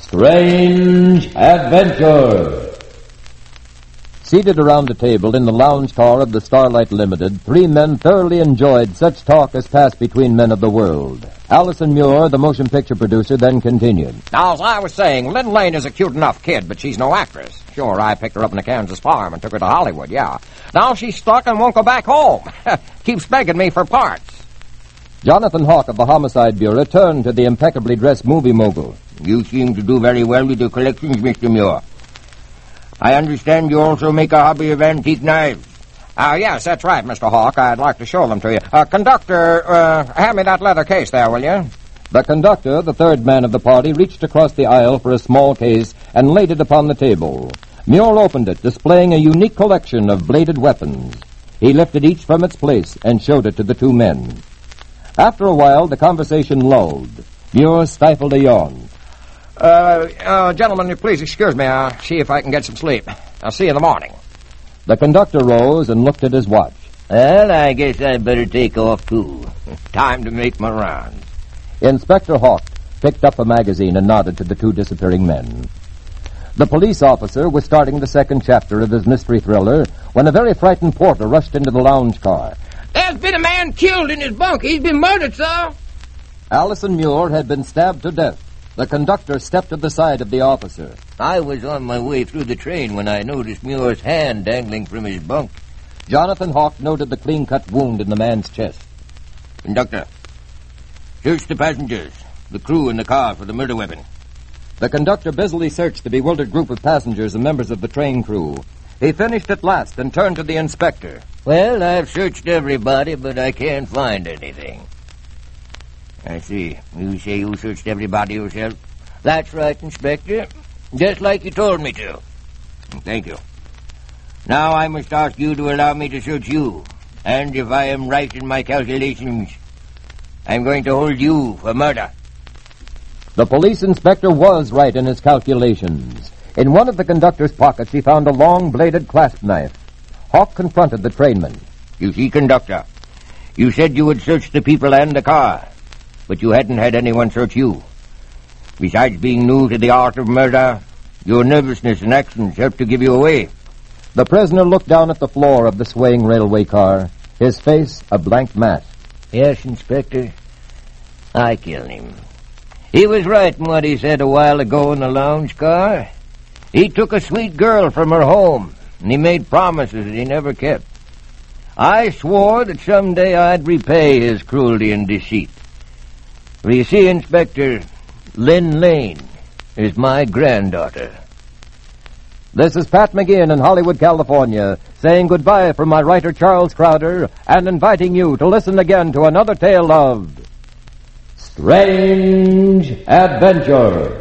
Strange Adventure. Seated around a table in the lounge car of the Starlight Limited, three men thoroughly enjoyed such talk as passed between men of the world. Allison Muir, the motion picture producer, then continued. Now, as I was saying, Lynn Lane is a cute enough kid, but she's no actress. Sure, I picked her up in a Kansas farm and took her to Hollywood, yeah. Now she's stuck and won't go back home. Keeps begging me for parts. Jonathan Hawk of the Homicide Bureau turned to the impeccably dressed movie mogul. You seem to do very well with your collections, Mr. Muir. I understand you also make a hobby of antique knives. Yes, that's right, Mr. Hawk. I'd like to show them to you. Conductor, hand me that leather case there, will you? The conductor, the third man of the party, reached across the aisle for a small case and laid it upon the table. Muir opened it, displaying a unique collection of bladed weapons. He lifted each from its place and showed it to the two men. After a while, the conversation lulled. Muir stifled a yawn. Gentlemen, please excuse me. I'll see if I can get some sleep. I'll see you in the morning. The conductor rose and looked at his watch. Well, I guess I'd better take off, too. Time to make my rounds. Inspector Hawk picked up a magazine and nodded to the two disappearing men. The police officer was starting the second chapter of his mystery thriller when a very frightened porter rushed into the lounge car. There's been a man killed in his bunk. He's been murdered, sir. Allison Muir had been stabbed to death. The conductor stepped to the side of the officer. I was on my way through the train when I noticed Muir's hand dangling from his bunk. Jonathan Hawk noted the clean-cut wound in the man's chest. Conductor, search the passengers, the crew in the car for the murder weapon. The conductor busily searched the bewildered group of passengers and members of the train crew. He finished at last and turned to the inspector. Well, I've searched everybody, but I can't find anything. I see. You say you searched everybody yourself? That's right, Inspector. Just like you told me to. Thank you. Now I must ask you to allow me to search you. And if I am right in my calculations, I'm going to hold you for murder. The police inspector was right in his calculations. In one of the conductor's pockets, he found a long-bladed clasp knife. Hawk confronted the trainman. You see, Conductor, you said you would search the people and the car, but you hadn't had anyone search you. Besides being new to the art of murder, your nervousness and actions helped to give you away. The prisoner looked down at the floor of the swaying railway car, his face a blank mask. Yes, Inspector, I killed him. He was right in what he said a while ago in the lounge car. He took a sweet girl from her home, and he made promises that he never kept. I swore that someday I'd repay his cruelty and deceit. For you see, Inspector, Lynn Lane is my granddaughter. This is Pat McGeehan in Hollywood, California, saying goodbye from my writer Charles Crowder and inviting you to listen again to another tale of Strange Adventure.